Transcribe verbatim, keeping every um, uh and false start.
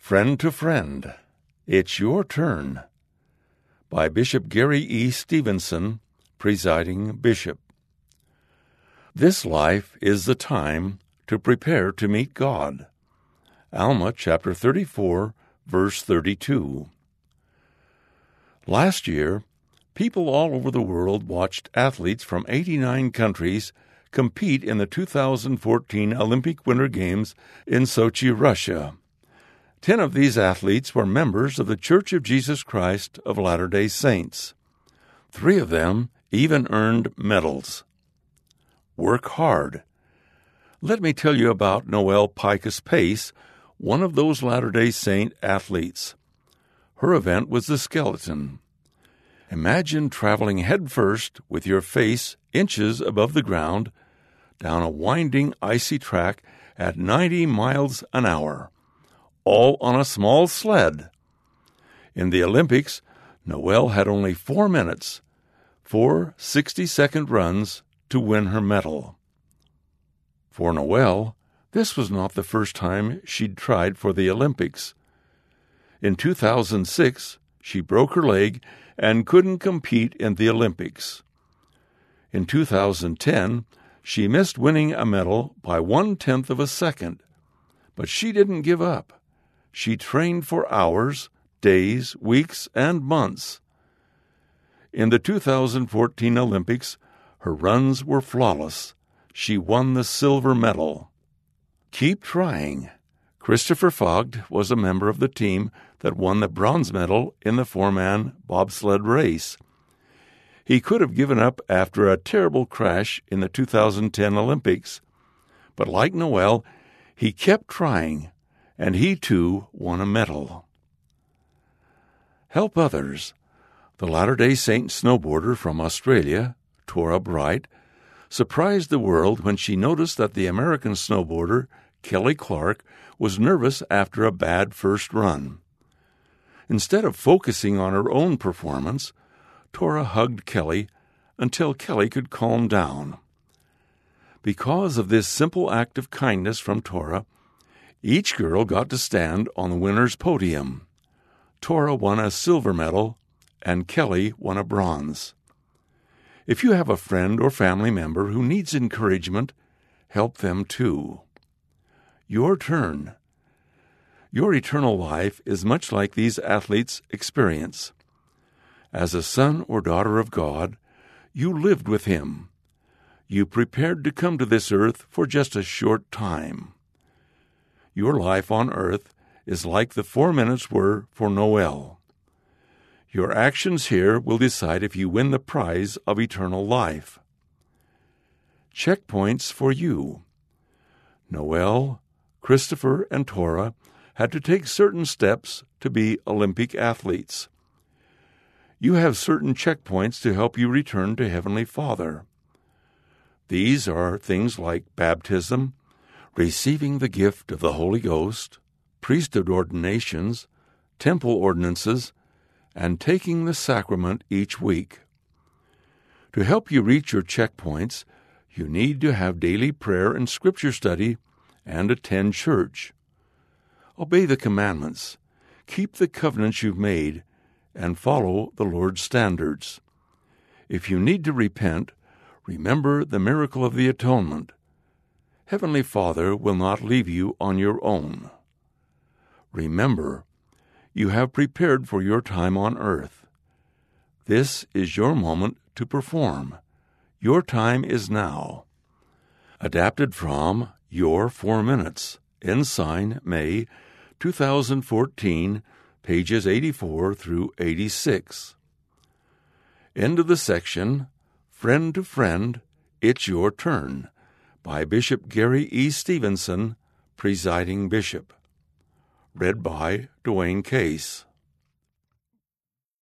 Friend to Friend, It's Your Turn, by Bishop Gary E. Stevenson, Presiding Bishop. This life is the time to prepare to meet God. Alma chapter thirty-four, verse thirty-two. Last year, people all over the world watched athletes from eighty-nine countries compete in the two thousand fourteen Olympic Winter Games in Sochi, Russia. Ten of these athletes were members of the Church of Jesus Christ of Latter-day Saints. Three of them even earned medals. Work hard. Let me tell you about Noelle Picus Pace, one of those Latter-day Saint athletes. Her event was the skeleton. Imagine traveling headfirst with your face inches above the ground down a winding, icy track at ninety miles an hour. All on a small sled. In the Olympics, Noelle had only four minutes, four sixty-second runs to win her medal. For Noelle, this was not the first time she'd tried for the Olympics. In two thousand six, she broke her leg and couldn't compete in the Olympics. In two thousand ten, she missed winning a medal by one-tenth of a second, but she didn't give up. She trained for hours, days, weeks, and months. In the two thousand fourteen Olympics, her runs were flawless. She won the silver medal. Keep trying. Christopher Vogt was a member of the team that won the bronze medal in the four-man bobsled race. He could have given up after a terrible crash in the two thousand ten Olympics, but like Noelle, he kept trying, and he too won a medal. Help others. The Latter-day Saint snowboarder from Australia, Tora Bright, surprised the world when she noticed that the American snowboarder, Kelly Clark, was nervous after a bad first run. Instead of focusing on her own performance, Tora hugged Kelly until Kelly could calm down. Because of this simple act of kindness from Tora, each girl got to stand on the winner's podium. Tora won a silver medal, and Kelly won a bronze. If you have a friend or family member who needs encouragement, help them too. Your turn. Your eternal life is much like these athletes' experience. As a son or daughter of God, you lived with Him. You prepared to come to this earth for just a short time. Your life on earth is like the four minutes were for Noelle. Your actions here will decide if you win the prize of eternal life. Checkpoints for you. Noelle, Christopher, and Tora had to take certain steps to be Olympic athletes. You have certain checkpoints to help you return to Heavenly Father. These are things like baptism, receiving the gift of the Holy Ghost, priesthood ordinations, temple ordinances, and taking the sacrament each week. To help you reach your checkpoints, you need to have daily prayer and scripture study and attend church. Obey the commandments, keep the covenants you've made, and follow the Lord's standards. If you need to repent, remember the miracle of the atonement. Heavenly Father will not leave you on your own. Remember, you have prepared for your time on earth. This is your moment to perform. Your time is now. Adapted from Your Four Minutes, Ensign, May two thousand fourteen, pages eighty-four through eighty-six. End of the section, Friend to Friend, It's Your Turn, by Bishop Gary E. Stevenson, Presiding Bishop. Read by Dwayne Case.